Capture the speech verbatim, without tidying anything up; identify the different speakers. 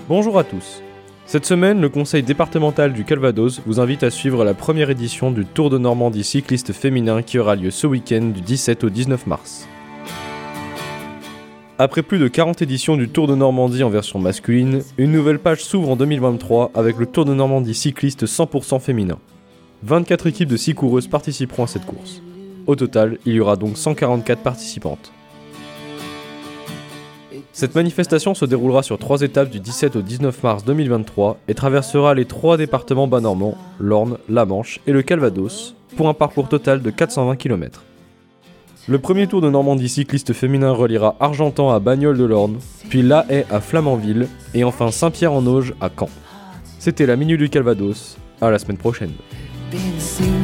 Speaker 1: Bonjour à tous. Cette semaine, le conseil départemental du Calvados vous invite à suivre la première édition du Tour de Normandie cycliste féminin qui aura lieu ce week-end du dix-sept au dix-neuf mars. Après plus de quarante éditions du Tour de Normandie en version masculine, une nouvelle page s'ouvre en deux mille vingt-trois avec le Tour de Normandie cycliste cent pour cent féminin. vingt-quatre équipes de six coureuses participeront à cette course. Au total, il y aura donc cent quarante-quatre participantes. Cette manifestation se déroulera sur trois étapes du dix-sept au dix-neuf mars deux mille vingt-trois et traversera les trois départements bas normands, l'Orne, la Manche et le Calvados, pour un parcours total de quatre cent vingt kilomètres. Le premier Tour de Normandie cycliste féminin reliera Argentan à Bagnoles de l'Orne, puis La Haye à Flamanville et enfin Saint-Pierre-en-Auge à Caen. C'était la Minute du Calvados, à la semaine prochaine.